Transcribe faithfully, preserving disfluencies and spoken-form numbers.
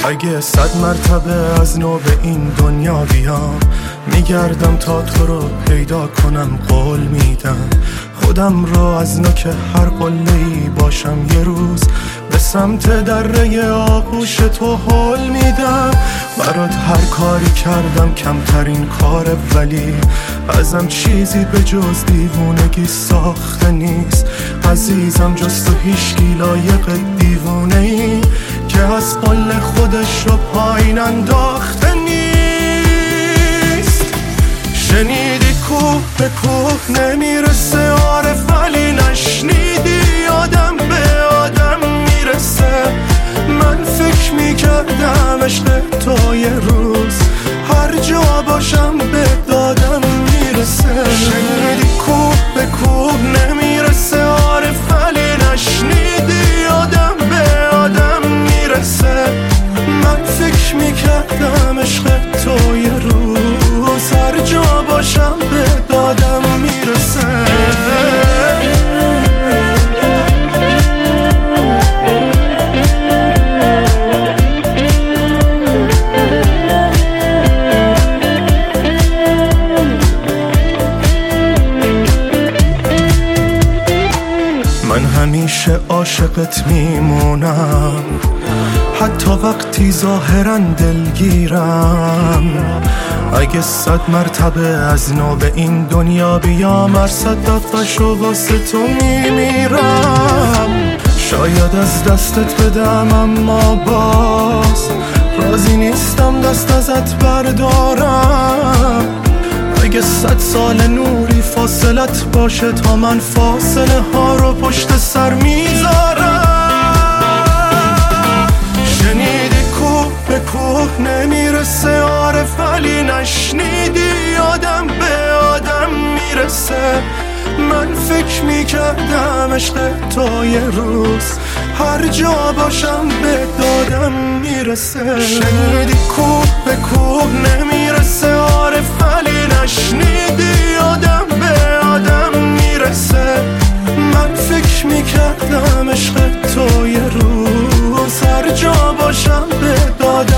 اگه صد مرتبه از نو به این دنیا بیام، میگردم تا تو رو پیدا کنم. قول میدم خودم رو از نوک هر قله‌ای باشم یه روز به سمت دره آغوش تو هل میدم. برات هر کاری کردم کمترین کاره، ولی ازم چیزی به جز دیوونگی ساخته نیست. عزیزم جز تو هیچکی لایق دیوونه ای که از قل خودش رو پایین انداخته نیست. شنیدی کوه به کوه نمیرسه عارف، ولی نشنیدی آدم به آدم میرسه. من فکر میکردم عشق تو یه روز هر جا باشم به دادم میرسه. شنیدی کوه به کوه نمیرسه عارف، ولی نشنیدی آدم به آدم میرسه. من فکر میکردم عشق تو یه روز هر جا باشم به دادم میرسه. من همیشه عاشقت میمونم، حتی وقتی ظاهرا دلگیرم. اگه صد مرتبه از نو به این دنیا بیام، هر صد دفعشو واسه تو میمیرم. شاید از دستت بدم اما باز راضی نیستم دست ازت بردارم. اگه صد سال نوری فاصلت باشه تا من فاصله ها رو پشت سر میذارم. شنیدی کوه به کوه نمیرسه عارف، ولی نشنیدی آدم به آدم میرسه. من فکر میکردم عشق تو یه روز هر جا باشم به دادم میرسه. شنیدی کوه به کوه نمیرسه عارف، ولی نشنیدی آدم به آدم میرسه. من فکر میکردم عشق تو یه روز هر جا باشم به دادم